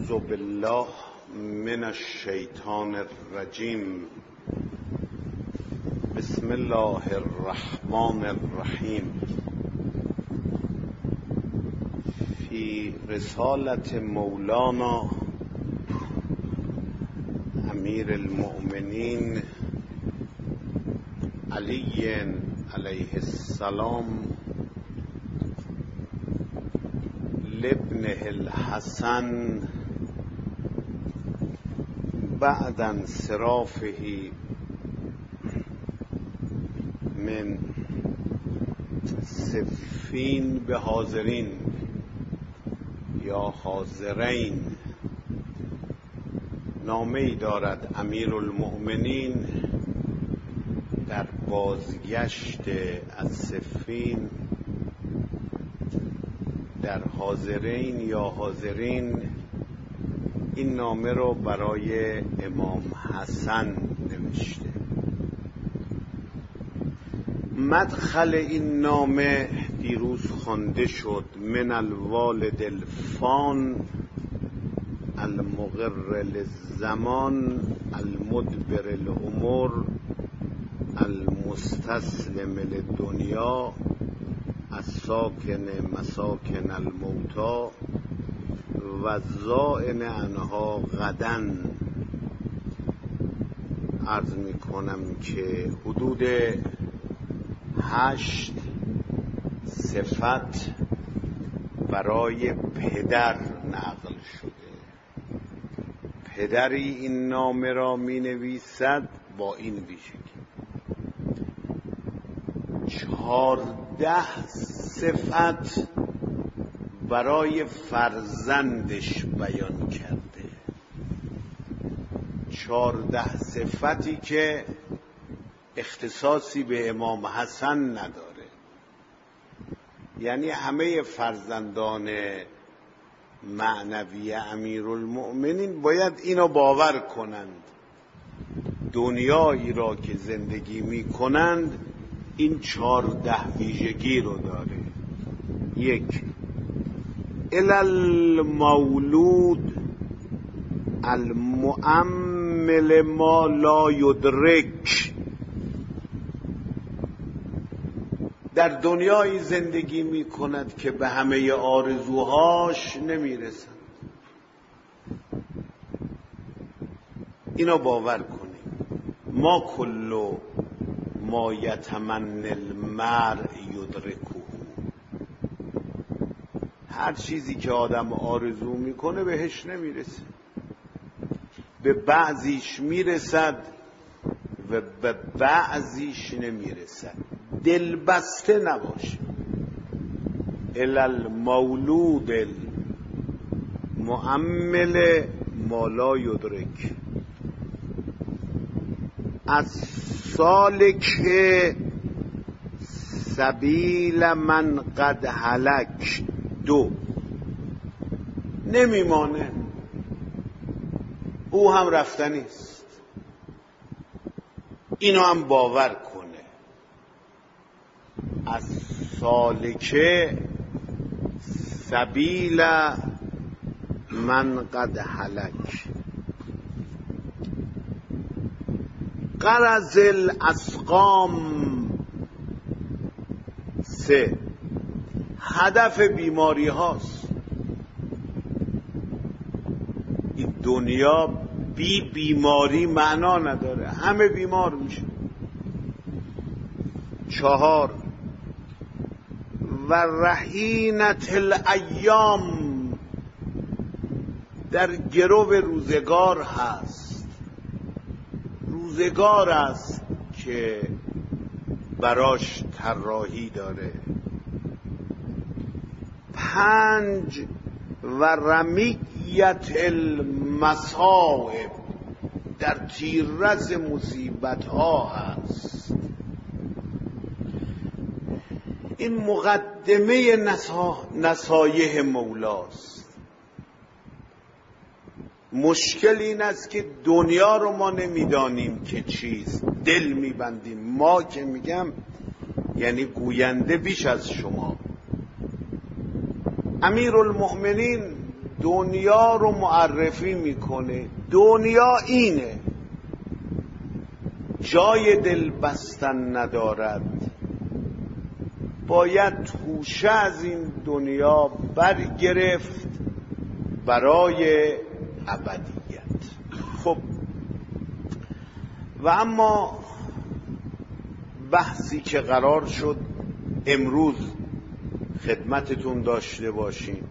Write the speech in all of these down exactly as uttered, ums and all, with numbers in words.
اعوذ بالله من الشیطان الرجیم. بسم الله الرحمن الرحیم. فی رسالة مولانا امیر المؤمنین علی علیه السلام لابنه الحسن بعد انصرافه من صفین به حاضرین یا حاضرین نامه‌ای دارد امیر المؤمنین در بازگشت از صفین در حاضرین یا حاضرین. این نامه رو برای امام حسن نوشته. مدخل این نامه دیروز خوانده شد: من الوالد الفان المقر للزمان المدبر الامور المستسلم للدنیا الساکن مساکن الموتا و الزائن عنها غدا. عرض می کنم که حدود هشت صفت برای پدر نقل شده. پدری این نامه را می نویسد با این ویژگی. چهارده صفت برای فرزندش بیان کرده. چهارده صفتی که اختصاصی به امام حسن نداره، یعنی همه فرزندان معنوی امیرالمؤمنین باید اینو باور کنند. دنیایی را که زندگی می کنند این چهارده ویژگی رو داره. یک، المولود المؤمل ما لا یدرک. در دنیایی زندگی می کند که به همه آرزوهاش نمی رسند. اینو باور کنیم. ما کلو ما یتمنی المرء یدرکه. هر چیزی که آدم آرزو میکنه بهش نمیرسه. به بعضیش میرسد و به بعضیش نمیرسد. دلبسته نباشه. الی المولود المؤمل ما لا یدرک. از سالک سبیل من قد هلک. دو، نمیمانه، او هم رفتنی است. اینو هم باور کنه. از سالکه سبیل من قد هلک. غرض الاسقام. سه، هدف بیماری هاست. این دنیا بی بیماری معنا نداره، همه بیمار میشه. چهار، و رهینت الایام. در گرو روزگار هست. روزگار است که براش طراحی داره. پنج، و رمیت المصائب. در تیررس مصیبت ها هست. این مقدمه نصایح مولاست. مشکل این است که دنیا رو ما نمیدانیم که چیست، دل میبندیم. ما که میگم یعنی گوینده بیش از شما. امیرالمؤمنین دنیا رو معرفی میکنه. دنیا اینه، جای دل بستن ندارد، باید توشه از این دنیا برگرفت برای ابدیت. خب و اما بحثی که قرار شد امروز خدمتتون داشته باشیم،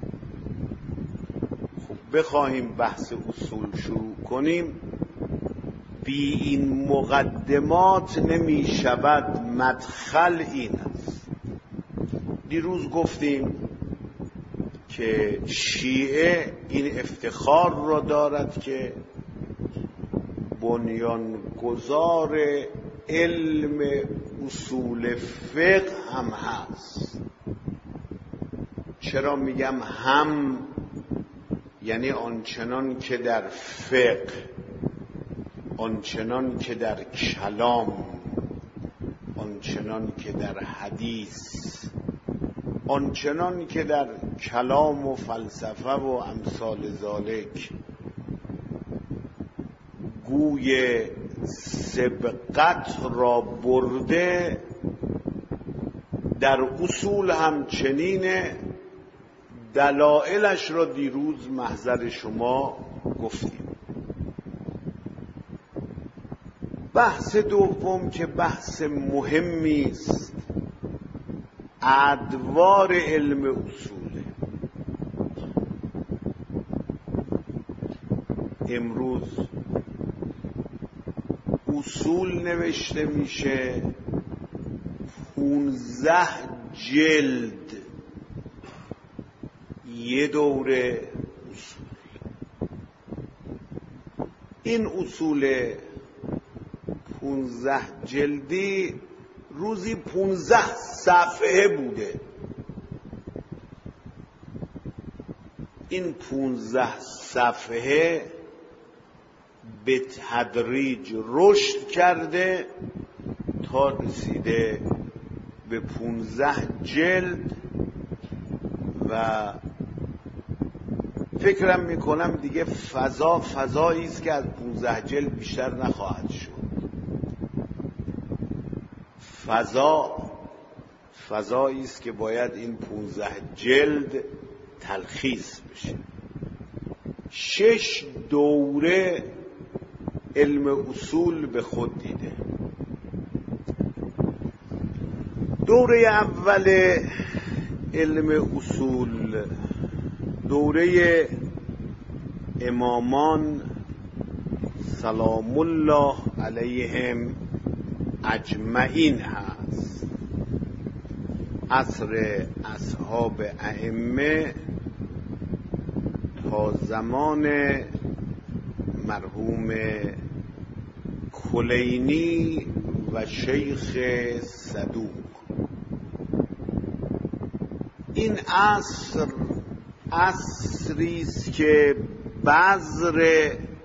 خب بخواهیم بحث اصول شروع کنیم، بی این مقدمات نمی شود. مدخل این است. دیروز گفتیم که شیعه این افتخار را دارد که بنیانگذار علم اصول فقه هم هست. چرا میگم هم؟ یعنی آنچنان که در فقه، آنچنان که در کلام، آنچنان که در حدیث، آنچنان که در کلام و فلسفه و امثال ذالک گوی سبقت را برده، در اصول هم چنینه. دلایلش را دیروز محضر شما گفتیم. بحث دوم که بحث مهمی است، ادوار علم اصوله. امروز اصول نوشته میشه پونزده جلد یه دوره اصول. این اصول پونزده جلدی روزی پونزده صفحه بوده. این پونزده صفحه به تدریج رشد کرده تا رسیده به پونزده جلد و فکرم میکنم دیگه فضا فضایی است که از پونزده جلد بیشتر نخواهد شد. فضا فضایی است که باید این پونزده جلد تلخیص بشه. شش دوره علم اصول به خود دیده. دوره اول علم اصول دوره امامان سلام الله علیهم اجمعین هست. عصر اصحاب ائمه تا زمان مرحوم کلینی و شیخ صدوق. این عصر عصری است که بذر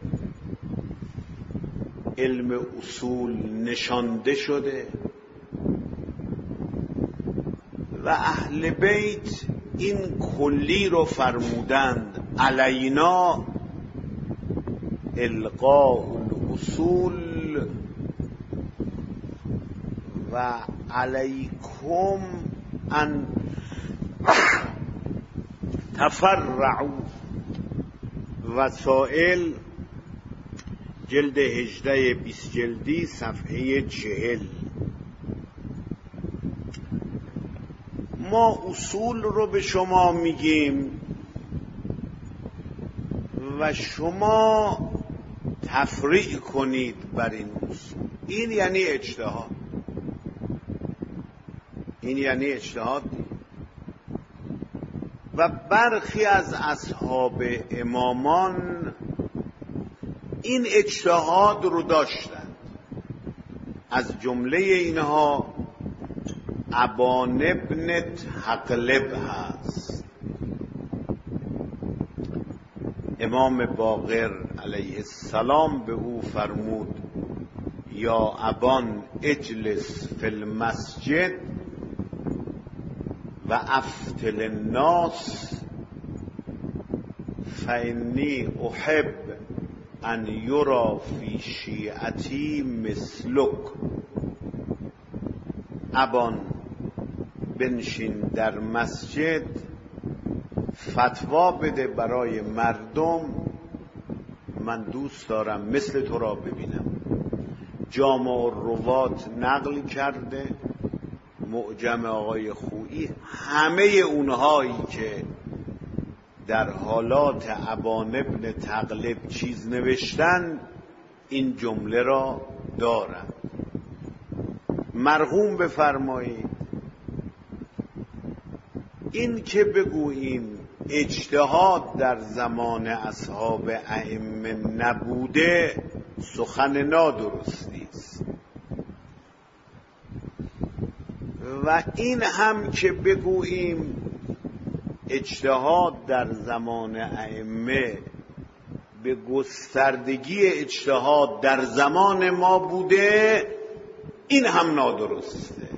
علم اصول نشانده شده و اهل بیت این کلی رو فرمودند: علینا القاء الاصول و علیکم ان تفرعوا. وسائل جلد هجده بیست جلدی صفحه چهل. ما اصول رو به شما میگیم و شما تفریع کنید بر این اصول. این یعنی اجتهاد. این یعنی اجتهاد. و برخی از اصحاب امامان این اجتهاد رو داشتند. از جمله اینها ابان ابن تغلب هست. امام باقر علیه السلام به او فرمود: یا ابان اجلس فی المسجد و افتل الناس فانی احب ان یرا فی شیعتی مثلک. ابان بنشین در مسجد فتوا بده برای مردم، من دوست دارم مثل تو را ببینم. جامع الروات نقل کرده، معجم آقای خویی، همه اونهایی که در حالات ابان ابن تغلب چیز نوشتن این جمله را دارند. مرحوم بفرمایید این که بگوییم اجتهاد در زمان اصحاب ائمه نبوده سخن نادرستی است، و این هم که بگوییم اجتهاد در زمان ائمه به گستردگی اجتهاد در زمان ما بوده این هم نادرسته.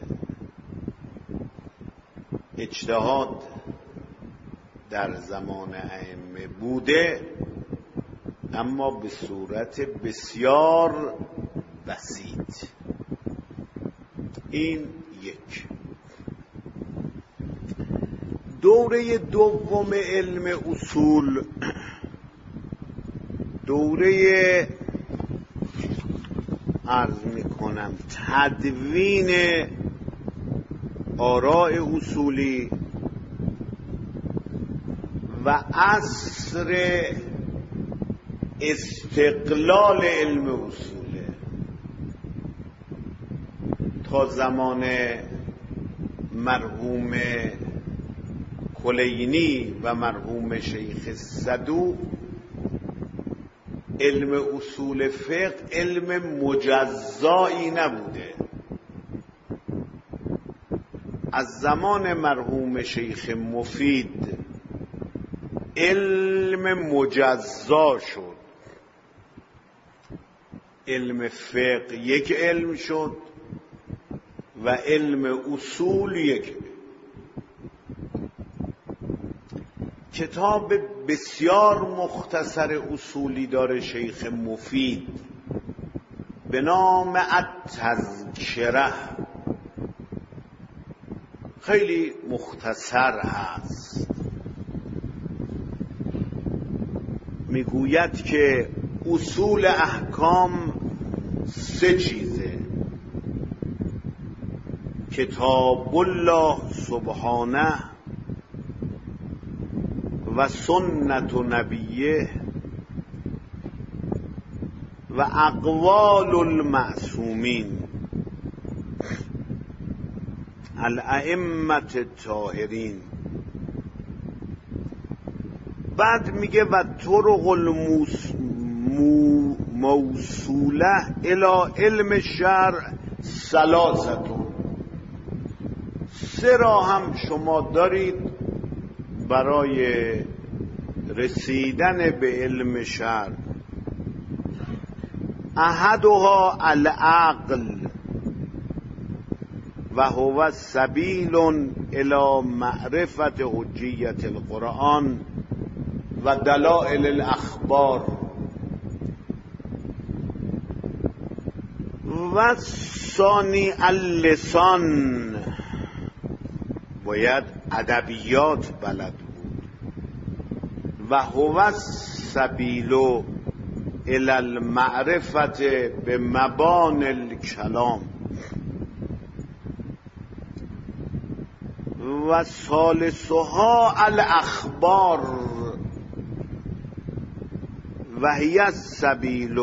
اجتهاد در زمان ائمه بوده اما به صورت بسیار بسیط. این یک. دوره دوم علم اصول دوره عرض می کنم تدوین آراء اصولی و عصر استقلال علم اصوله. تا زمان مرحوم کلینی و مرحوم شیخ صدوق علم اصول فقه علم مجزایی نبوده. از زمان مرحوم شیخ مفید علم مجزا شد، علم فقه یک علم شد و علم اصول یک. کتاب بسیار مختصر اصولی داره شیخ مفید به نام التذکره، خیلی مختصر هست. میگوید که اصول احکام سه چیزه: کتاب الله سبحانه و سنت نبیه و اقوال المعصومین الائمه الطاهرین. بعد میگه و طرق الموصوله الی علم شرع ثلاثه. سه راه هم شما دارید برای رسیدن به علم شرع. احدها العقل و هو سبیل الی معرفت حجیت القرآن و دلائل الاخبار. و ثانی اللسان، باید ادبیات بلد بود. و هو سبیل الی المعرفت به مبان الکلام. و ثالثها الاخبار و هی السبیل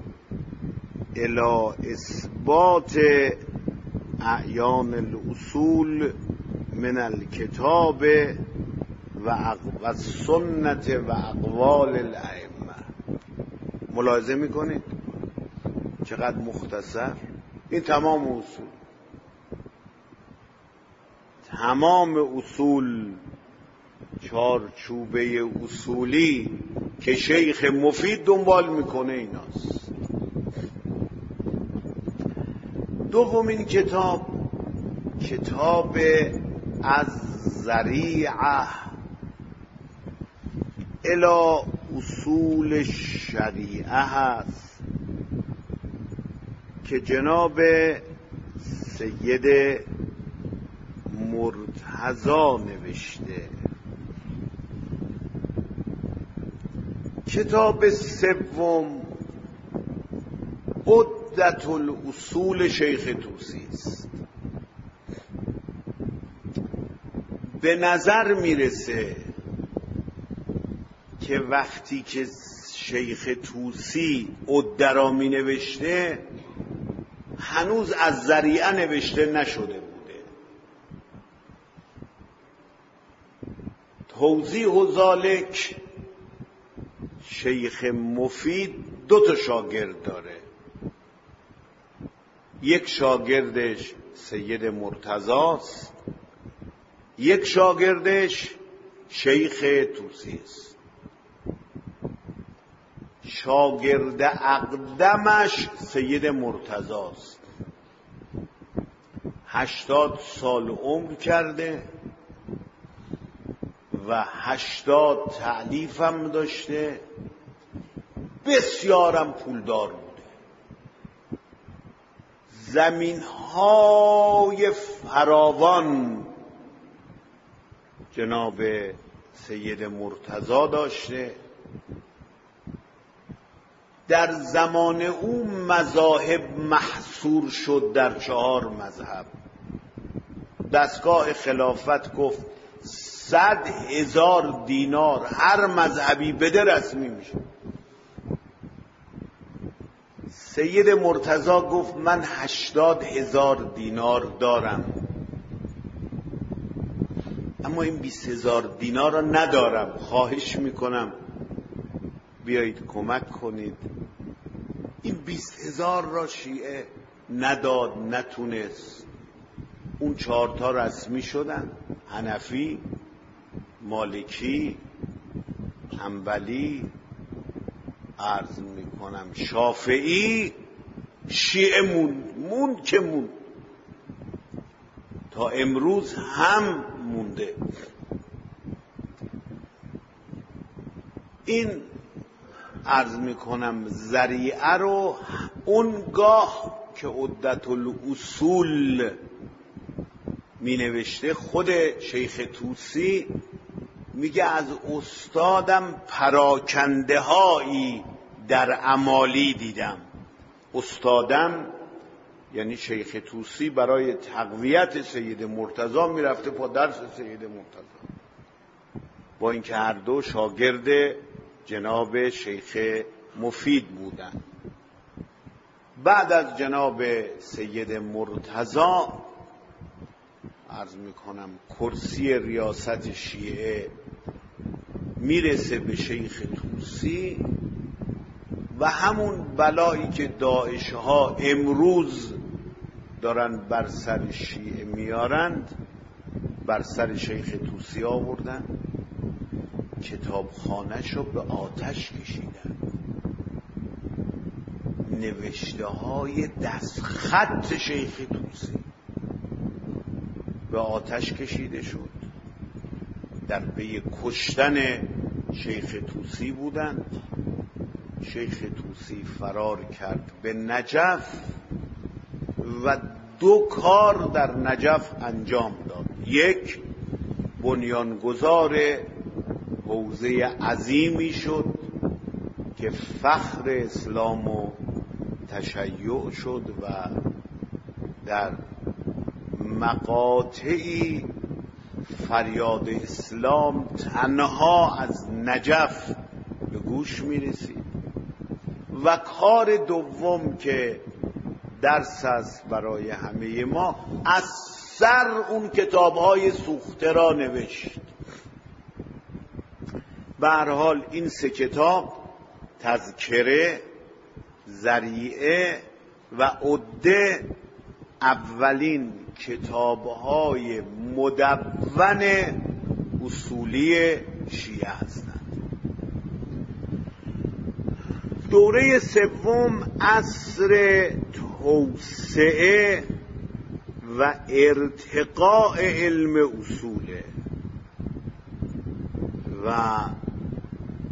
الی اثبات اعیان الاصول من الکتاب و السنت و اقوال الائمه. ملاحظه میکنید چقدر مختصر؟ این تمام اصول، تمام اصول چارچوبه اصولی که شیخ مفید دنبال میکنه ایناست. دومین کتاب کتاب از ذریعه الی اصول شریعه هست که جناب سید مرتضی نوشته. کتاب سوم عدة الاصول شیخ طوسی است. به نظر میرسه که وقتی که شیخ طوسی عده را می نوشته هنوز از ذریعه نوشته نشده بوده. توضیح و ذالک، شیخ مفید دو تا شاگرد داره، یک شاگردش سید مرتضی است، یک شاگردش شیخ طوسی است. شاگرد اقدمش سید مرتضی است، هشتاد سال عمر کرده و هشتاد تألیف هم داشته، بسیارم پولدار بوده، زمین های فراوان جناب سید مرتضی داشته. در زمان او مذاهب محصور شد در چهار مذهب. دستگاه خلافت گفت صد هزار دینار هر مذهبی بده رسمی میشه. سید مرتضی گفت من هشتاد هزار دینار دارم، اما این بیست هزار دینار را ندارم، خواهش میکنم بیایید کمک کنید. این بیست هزار را شیعه نداد، نتونست. اون چهارتا رسمی شدن، حنفی، مالکی، حنبلی، عرض میکنم شافعی، شیعه مون مون که مون تا امروز هم مونده. این عرض میکنم ذریعه رو اونگاه که عدة الاصول می نوشته خود شیخ طوسی میگه از استادم پراکنده هایی در امالی دیدم. استادم یعنی شیخ طوسی برای تقویت سید مرتضی میرفته پا درس سید مرتضی، با اینکه هر دو شاگرد جناب شیخ مفید بودند. بعد از جناب سید مرتضی عرض میکنم کرسی ریاست شیعه میرسه به شیخ طوسی و همون بلایی که داعش ها امروز دارن بر سر شیعه میارند بر سر شیخ طوسی آوردن. کتابخانه‌شو به آتش کشیدن، نوشته های دستخط شیخ طوسی به آتش کشیده شد. در پی کشتن شیخ طوسی بودن. شیخ طوسی فرار کرد به نجف و دو کار در نجف انجام داد. یک، بنیانگذار حوزه عظیمی شد که فخر اسلام و تشیع شد و در مقاطعی فریاد اسلام تنها از نجف به گوش می رسید. و کار دوم که درس است برای همه ما، از سر اون کتاب‌های سوخته را نوشت. به هر حال این سه کتاب، تذکره، ذریعه و عده، اولین کتاب‌های مدون اصولی شیعه هستند. دوره سوم عصر توسعه و ارتقاء علم اصوله و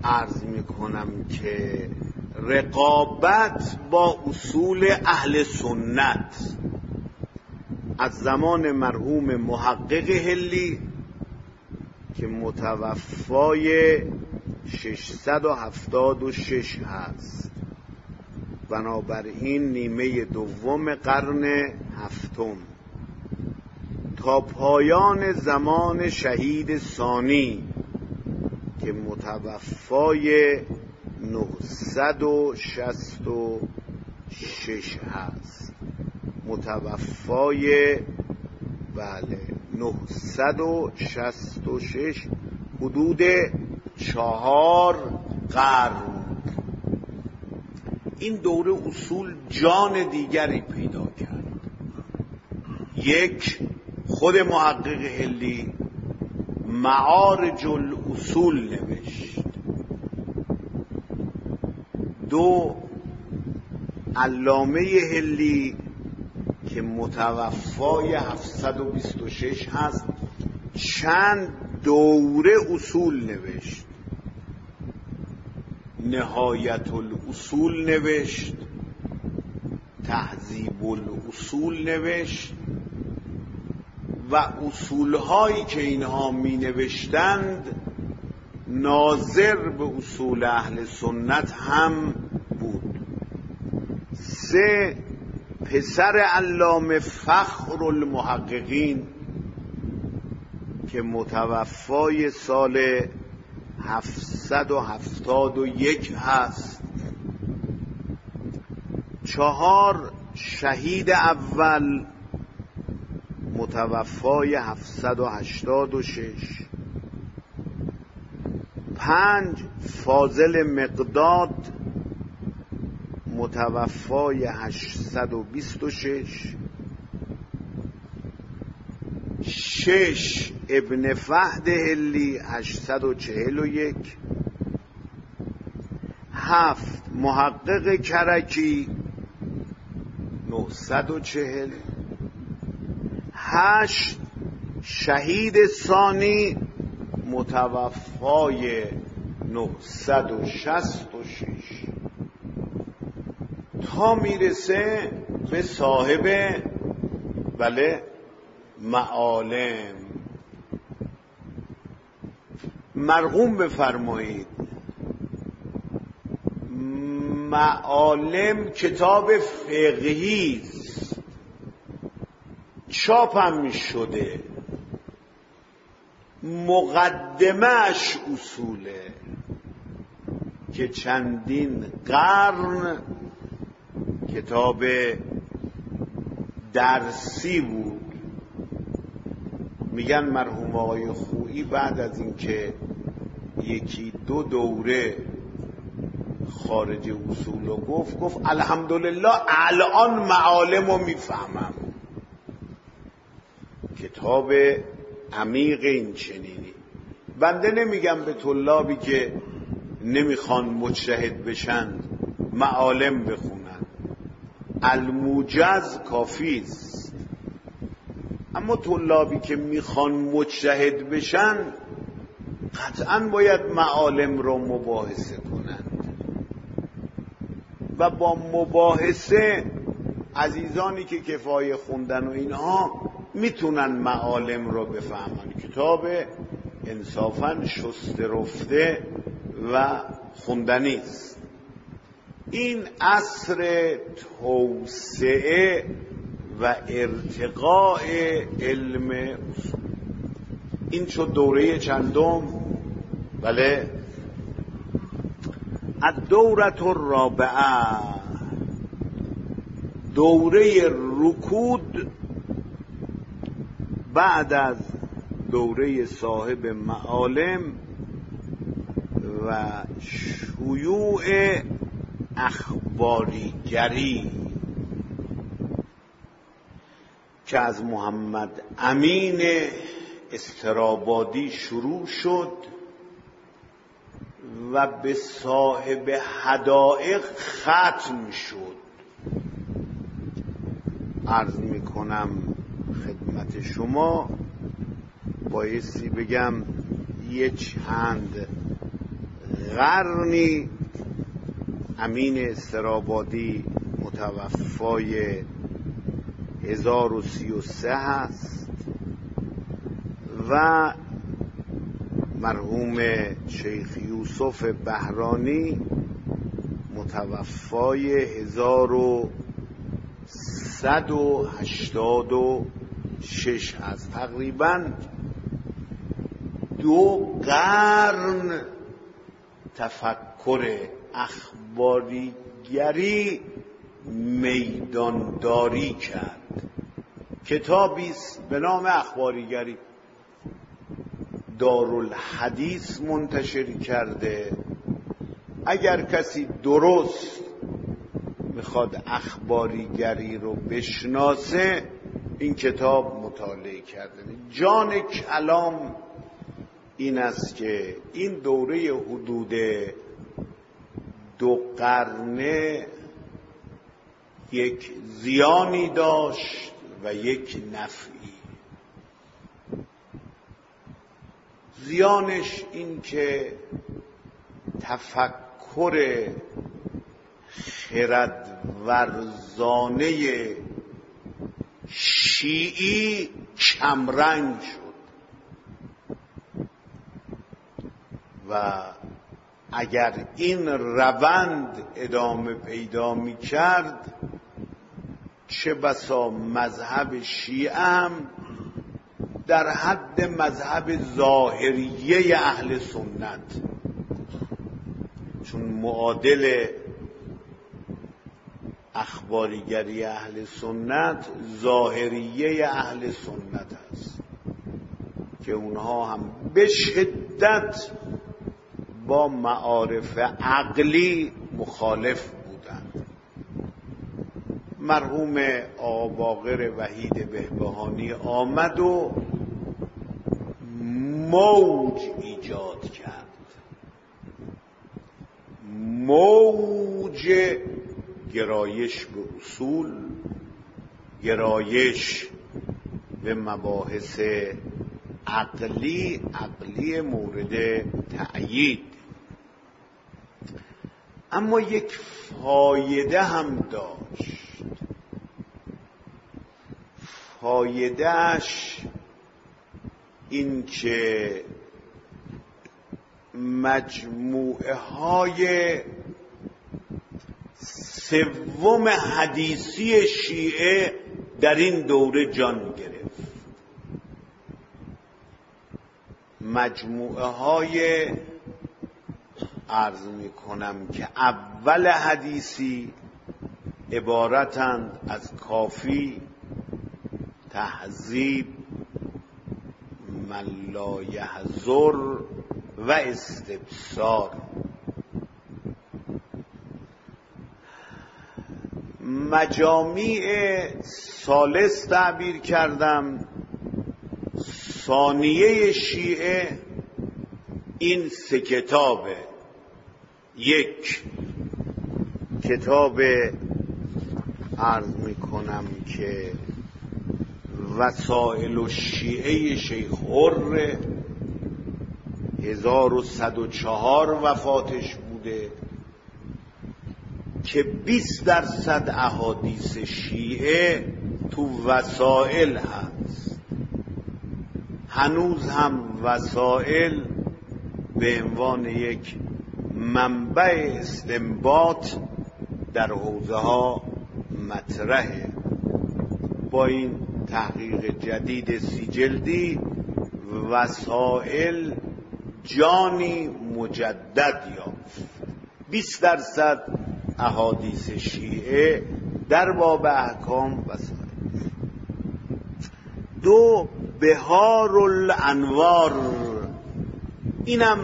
عرض میکنم که رقابت با اصول اهل سنت از زمان مرحوم محقق حلی که متوفای ششصد و هفتاد و شش هست، بنابراین نیمه دوم قرن هفتم تا پایان زمان شهید ثانی که متوفای نهصد و شصت و شش هست، متوفای بله نهصد و شصت و شش، حدود چهار قرن. این دوره اصول جان دیگری پیدا کرد. یک، خود محقق حلی معارج الاصول نوشت. دو، علامه حلی که متوفای هفتصد و بیست و شش هست چند دوره اصول نوشت. نهایت الاصول نوشت، تهذیب الاصول نوشت و اصولهایی که اینها می نوشتند ناظر به اصول اهل سنت هم بود. سه، پسر علامه فخر المحققین که متوفای سال هفتصد و هفتاد و یک هست. چهار، شهید اول متوفای هفتصد و هشتاد و شش. پنج، فاضل مقداد متوفای هشتصد و بیست و شش. شش، ابن فهد حلی هشتصد و چهل و یک. هفت، محقق کرکی نهصد و چهل. هشت، شهید ثانی متوفای نهصد و شصت و شش تا میرسه به صاحب بله معالم. مرحوم بفرمایید معالم کتاب فقهی است، چاپ هم شده، مقدمه‌اش اصوله که چندین قرن کتاب درسی بود. میگن مرحوم آقای خویی بعد از اینکه یکی دو دوره خارج اصول رو گفت گفت الحمدلله الان معالم رو میفهمم. کتاب عمیق این چنینی. بنده نمیگم به طلابی که نمیخوان مجتهد بشن معالم بخونن، الموجز کافی است، اما طلابی که میخوان مجتهد بشن قطعا باید معالم رو مباحثه کنند و با مباحثه عزیزانی که کفایه خوندن و اینها میتونن معالم رو بفهمن. کتاب انصافاً شسته رفته و خوندنی است. این عصر توسعه و ارتقاء علم اصول. این شد دوره چندم؟ بله، الدوره الرابعه، دوره رکود بعد از دوره صاحب معالم و شیوع اخباریگری که از محمد امین استرابادی شروع شد و به صاحب حدائق ختم شد. عرض میکنم خدمت شما، بایستی بگم یه چند قرنی امین استرابادی متوفای هزار و سی و سه هست و مرحوم شیخ یوسف بهرانی متوفای هزار و صد و هشتاد و شش هست. تقریبا دو قرن تفکر اخباریگری میدانداری کرد. کتابی است به نام اخباریگری دارالحدیث منتشر کرده. اگر کسی درست میخواد اخباریگری رو بشناسه این کتاب مطالعه کرده. جان کلام این است که این دوره حدود دو قرنه یک زیانی داشت و یک نفعی. زیانش این که تفکر خردورزانه شیعی کمرنگ شد و اگر این روند ادامه پیدا می کرد چه بسا مذهب شیعه هم در حد مذهب ظاهریه اهل سنت، چون معادل اخباریگری اهل سنت ظاهریه اهل سنت است که اونها هم به شدت با معارف عقلی مخالف بودند. مرحوم آقا باقر وحید بهبهانی آمد و موج ایجاد کرد، موج گرایش به اصول، گرایش به مباحث عقلی عقلی مورد تأیید. اما یک فایده هم داشت. فایدهش این که مجموعه های سوم حدیثی شیعه در این دوره جان گرفت. مجموعه های عرض می کنم که اول حدیثی عبارتند از کافی، تهذیب، من لا یحضر و استبصار. مجامیع ثالث تعبیر کردم. ثانیه شیعه این سه کتابه. یک کتاب عرض می کنم که وسائل الشیعه شیخ حر هزار و صد و چهار وفاتش بوده که بیست درصد احادیث شیعه تو وسائل هست. هنوز هم وسائل به عنوان یک منبع استنباط در حوزه ها مطرحه. با این تحقیق جدید سی جلدی وسائل جانی مجدد یافت. بیست درصد احادیث شیعه در باب احکام وسائل. دو بهار الانوار، اینم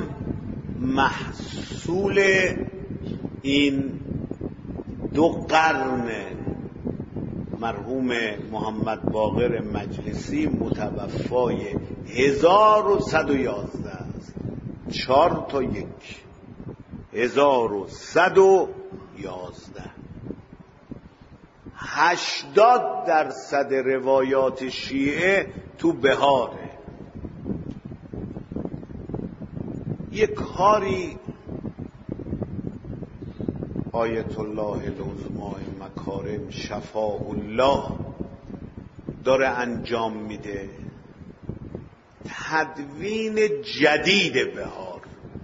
محصول این دو قرن. مرحوم محمد باقر مجلسی متوفای هزار و صد و یازده است. چهار تا یک هزار و صد و یازده. هشتاد درصد روایات شیعه تو بهاره. یک کاری آیت الله العظمی مکارم شفاء الله داره انجام میده. تدوین جدید بهار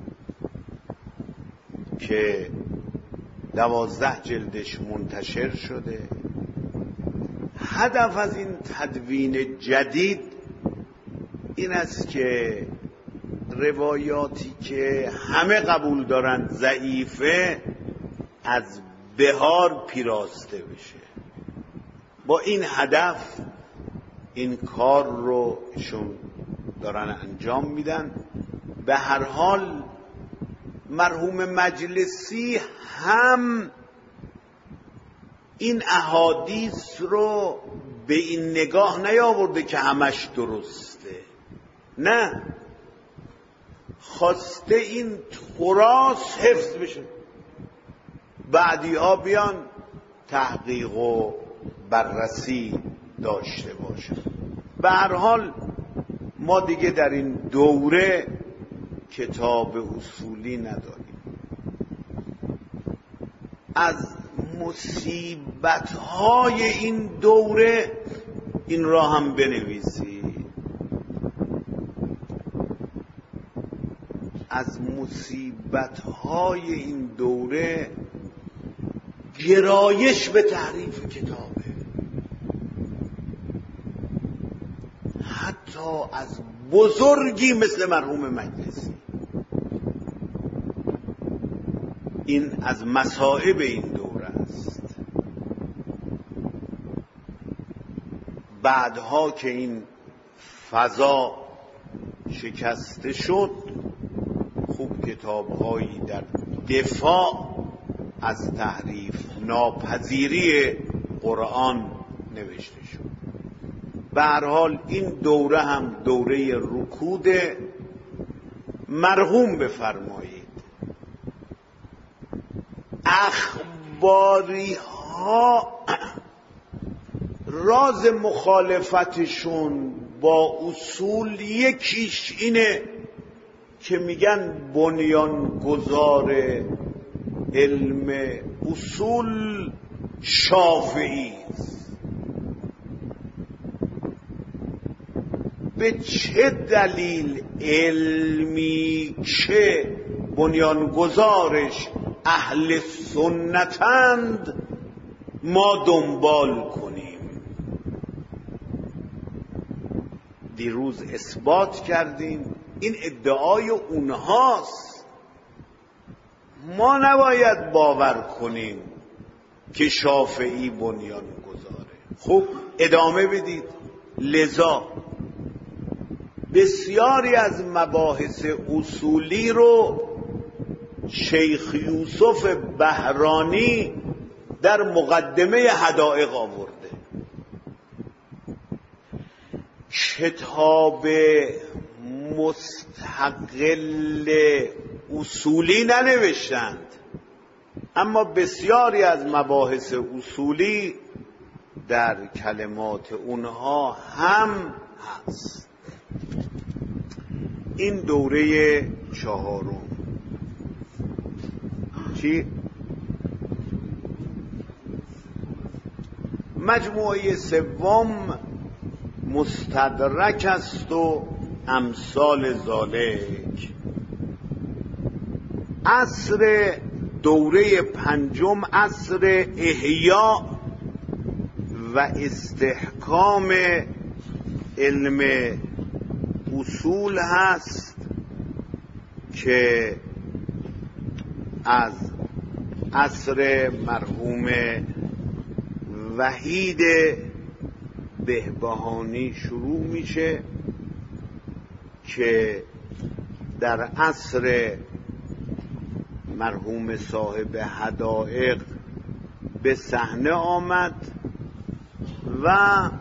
که دوازده جلدش منتشر شده. هدف از این تدوین جدید این است که روایاتی که همه قبول دارن ضعیفه از بهار پیراسته بشه. با این هدف این کار رو ایشون دارن انجام میدن. به هر حال مرحوم مجلسی هم این احادیث رو به این نگاه نیاورده که همش درسته، نه، خواسته این تراث حفظ بشه، بعدی ها بیان تحقیق و بررسی داشته باشن. به هر حال ما دیگه در این دوره کتاب اصولی نداریم. از مصیبت‌های این دوره این را هم بنویسید. از مصیبت‌های این دوره گرایش به تحریف کتابه. حتی از بزرگی مثل مرحوم مجلسی. این از مصائب این دوره است. بعدها که این فضا شکسته شد، خوب کتاب‌هایی در دفاع از تحریف ناپذیری قرآن نوشته شد. به هر حال این دوره هم دوره رکود. مرحوم بفرمایید اخباری ها راز مخالفتشون با اصول یکیش اینه که میگن بنیانگذار علم اصول شافعی است. به چه دلیل علمی که بنیانگذارش اهل سنتند ما دنبال کنیم؟ دیروز اثبات کردیم این ادعای اونهاست. ما نباید باور کنیم که شافعی بنیان گذاره. خب ادامه بدید. لذا بسیاری از مباحث اصولی رو شیخ یوسف بهرانی در مقدمه حدائق آورده. کتاب مستقل اصولی ننوشتند، اما بسیاری از مباحث اصولی در کلمات اونها هم هست. این دوره چهارم چی؟ مجموعه سوم مستدرک است و امثال ذالک. عصر دوره پنجم عصر احیاء و استحکام علم اصول هست که از عصر مرحوم وحید بهبهانی شروع میشه که در عصر مرحوم صاحب حدائق به صحنه آمد و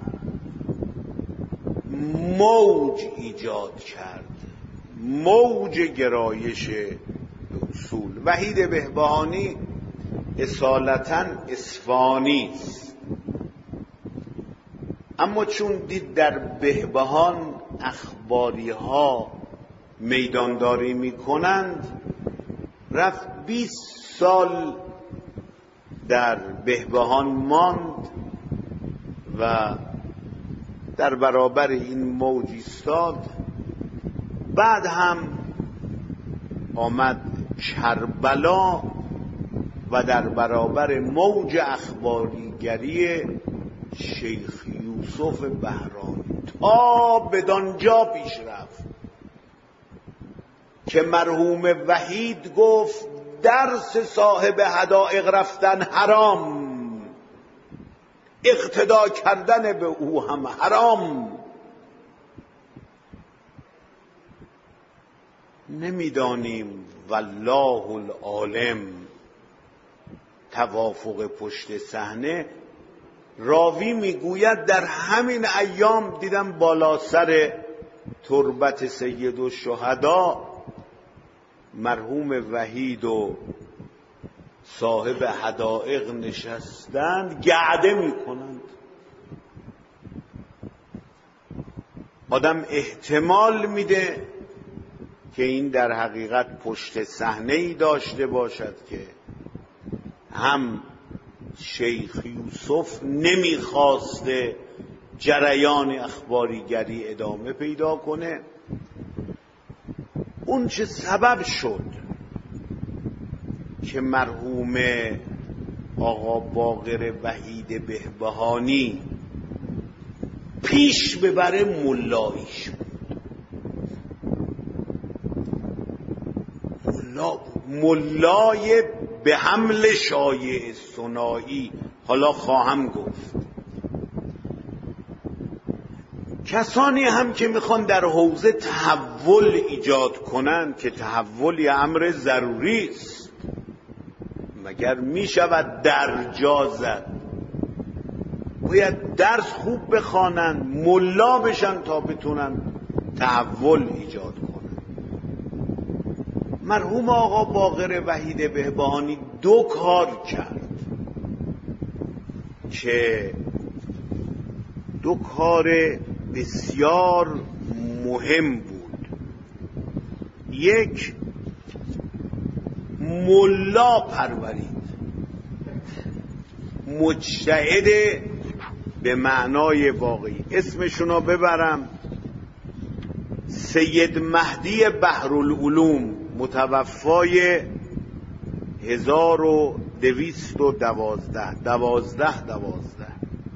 موج ایجاد کرد، موج گرایش اصول. وحید بهبهانی اصالتاً اصفهانی است، اما چون دید در بهبهان اخباری ها میدانداری می کنند، رفت بیست سال در بهبهان ماند و در برابر این موج ایستاد. بعد هم آمد کربلا و در برابر موج اخباریگری شیخ یوسف بهرانی تا بدانجا پیش رفت که مرحوم وحید گفت درس صاحب حدائق رفتن حرام، اقتدا کردن به او هم حرام. نمیدانیم والله العالم توافق پشت صحنه. راوی میگوید در همین ایام دیدم بالا سر تربت سید الشهدا مرحوم وحید و صاحب حدائق نشستند گعده میکنند. آدم احتمال میده که این در حقیقت پشت صحنه ای داشته باشد که هم شیخ یوسف نمیخواسته جریان اخباریگری ادامه پیدا کنه. اون چه سبب شد که مرحوم آقا باقر وحید بهبهانی پیش ببره ملاییش بود. ملا ملای به حمل شایع ثنایی. حالا خواهم گفت کسانی هم که میخوان در حوزه تحول ایجاد کنند که تحول یه امر ضروری است، مگر میشود درجا زد؟ باید درس خوب بخوانند، ملا بشن تا بتونن تحول ایجاد کنند. مرحوم آقا باقر وحید بهبهانی دو کار کرد که دو کار بسیار مهم بود. یک، ملا پرورید، مجتهد به معنای واقعی. اسمشونو ببرم: سید مهدی بحرالعلوم متوفای هزار و دویست و دوازده دوازده دوازده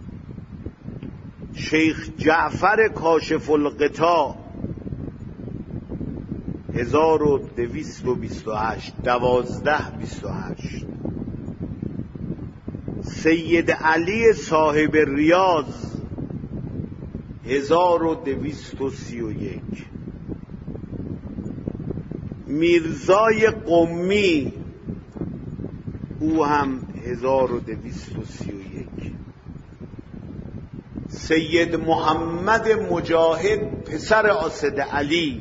شیخ جعفر کاشف الغطا هزار و دویست و بیست و هشت دوازده بیست و هشت سید علی صاحب ریاض هزار و دویست و سی و یک میرزای قمی او هم هزار و دویست و سی و یک سید محمد مجاهد پسر اسد علی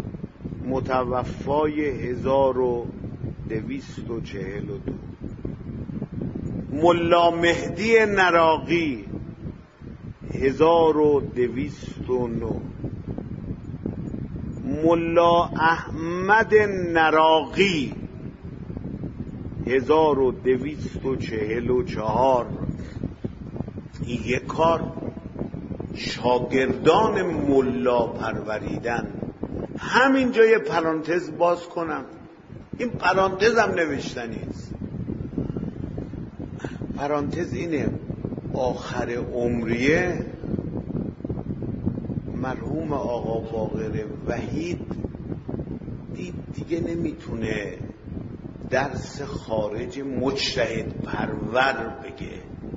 متوفای هزار و دویست و چهل و دو ملا مهدی نراقی هزار و دویست و نه ملا احمد نراقی هزار و دویست و چهل و چهار. این یک کار شاگردان ملا پروریدن. همین جای پرانتز باز کنم، این پرانتز هم نوشتنی است. پرانتز اینه: آخر عمریه مرحوم آقا باقر وحید دید دیگه نمیتونه درس خارج مجتهد پرور بگه.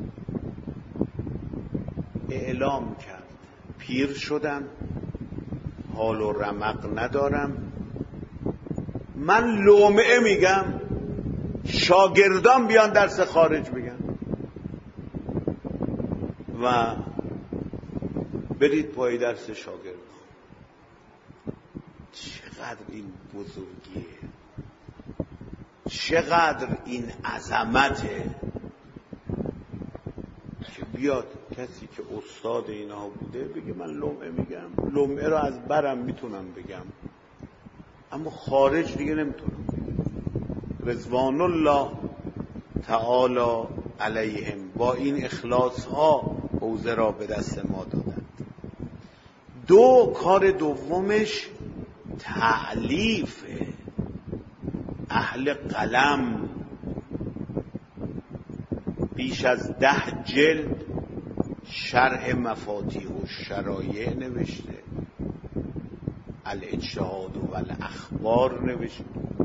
اعلام کرد: پیر شدم، حال و رمق ندارم، من لومعه میگم، شاگردان بیان درس خارج بگن و برید پای درس شاگردان. چقدر این بزرگیه، چقدر این عظمته که بیاد کسی که استاد اینها بوده بگه من لومعه میگم. لومعه رو از برم میتونم بگم اما خارج دیگه نمیتونم. رضوان الله تعالی علیهم، با این اخلاص ها حوزه را به دست ما دادند. دو، کار دومش تألیف. اهل قلم بیش از ده جلد شرح مفاتیح و شرایع نوشته، الاجتهاد و الاخبار نوشته،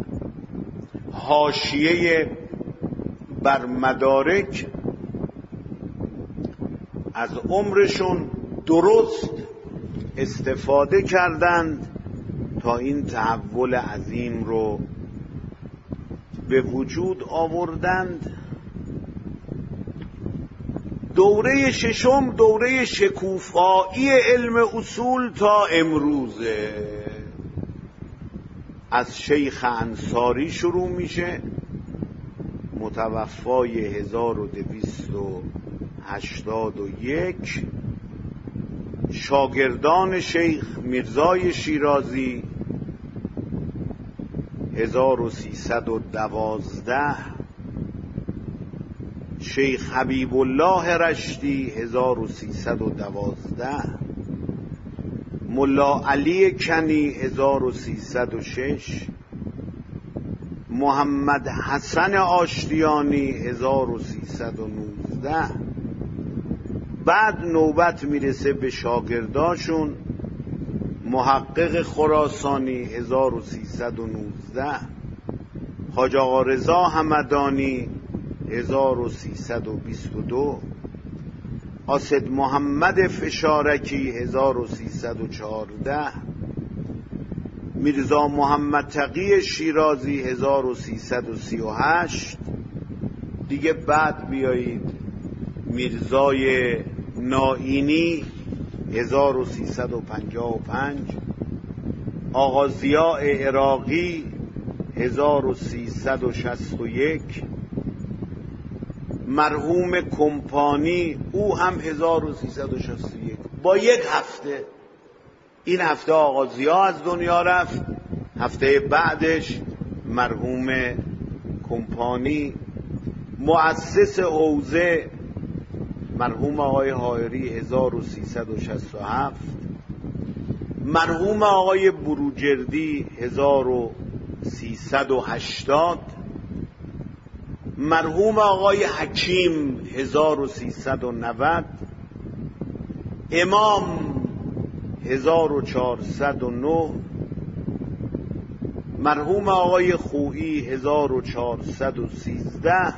حاشیه بر مدارک. از عمرشون درست استفاده کردند تا این تحول عظیم رو به وجود آوردند. دوره ششم دوره شکوفایی علم اصول تا امروزه. از شیخ انصاری شروع میشه، متوفای هزار و دویست و هشتاد و یک. شاگردان شیخ میرزای شیرازی هزار و سیصد و دوازده، شیخ حبیب الله رشتی هزار و سیصد و دوازده، ملا علی کنی هزار و سیصد و شش، محمد حسن آشتیانی هزار و سیصد و نوزده. بعد نوبت میرسه به شاگرداشون، محقق خراسانی هزار و سیصد و نوزده، حاج آقا رضا همدانی هزار و سیصد و بیست و دو، قاصد محمد فشارکی هزار و سیصد و چهارده، میرزا محمد تقی شیرازی هزار و سیصد و سی و هشت. دیگه بعد بیایید میرزای نائینی هزار و سیصد و پنجاه و پنج، آقا ضیاء عراقی هزار و سیصد و شصت و یک، مرحوم کمپانی او هم هزار و سیصد و شصت و یک. با یک هفته، این هفته آقا ضیاء از دنیا رفت، هفته بعدش مرحوم کمپانی. مؤسس حوزه مرحوم آقای حائری هزار و سیصد و شصت و هفت، مرحوم آقای بروجردی هزار و سیصد و هشتاد، مرحوم آقای حکیم هزار و سیصد و نود، امام هزار و چهارصد و نه، مرحوم آقای خویی هزار و چهارصد و سیزده،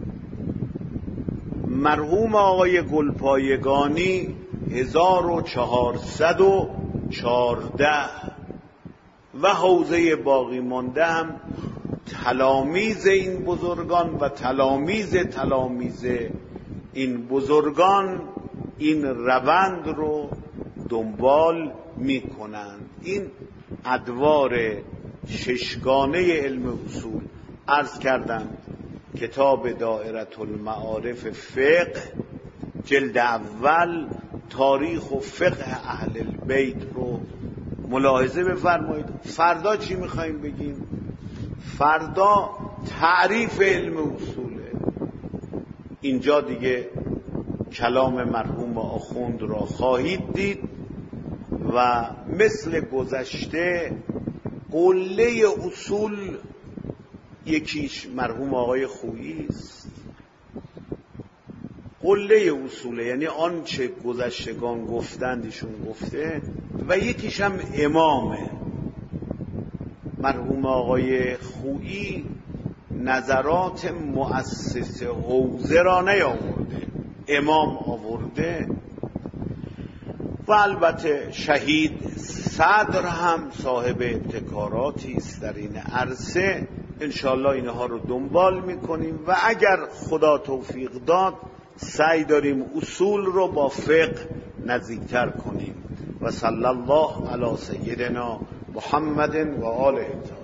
مرحوم آقای گلپایگانی هزار و چهارصد و چهارده. و حوزه باقی مانده هم تلامیز این بزرگان و تلامیز تلامیز این بزرگان این روند رو دنبال می کنند. این ادوار ششگانه علم اصول. عرض کردم کتاب دائره المعارف فقه جلد اول تاریخ و فقه اهل البیت رو ملاحظه بفرمایید. فردا چی میخوایم بگیم؟ فردا تعریف علم اصوله. اینجا دیگه کلام مرحوم آخوند را خواهید دید و مثل گذشته قله اصول یکیش مرحوم آقای خویی است. قله اصوله یعنی آنچه گذشتگان گفتند ایشون گفته، و یکیش هم امامه. مرحوم آقای خویی نظرات مؤسس حوزه را نیاورده، امام آورده. و البته شهید صدر هم صاحب ابتکاراتی است در این عرصه. انشاءالله اینها رو دنبال میکنیم و اگر خدا توفیق داد سعی داریم اصول رو با فقه نزدیکتر کنیم. و صلی الله علی سیدنا محمد و آله.